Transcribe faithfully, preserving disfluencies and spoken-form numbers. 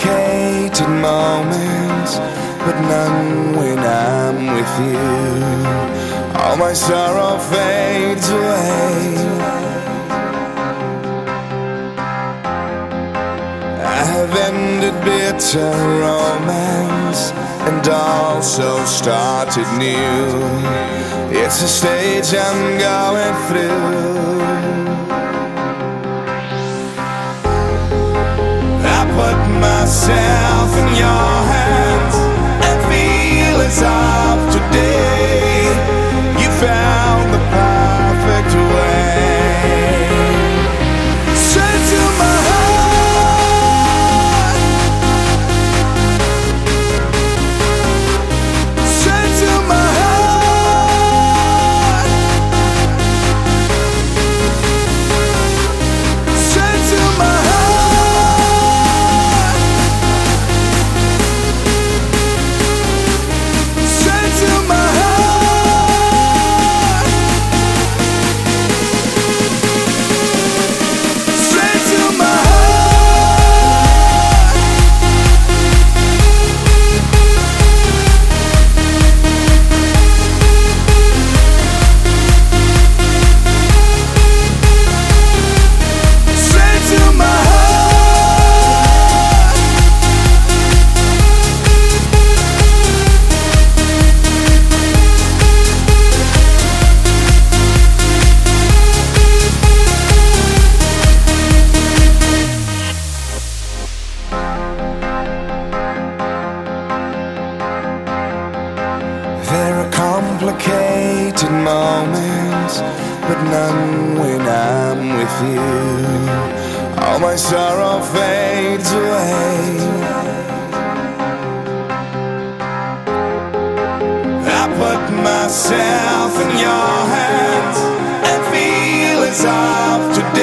complicated moments, but none when I'm with you. All my sorrow fades away. I have ended bitter romance and also started new. It's a stage I'm going through. I put myself in your hands and feel as of today. You found the perfect way. Straight to my heart, straight to my heart, straight to my heart. There are complicated moments, but none when I'm with you. All my sorrow fades away. I put myself in your hands and feel as of today.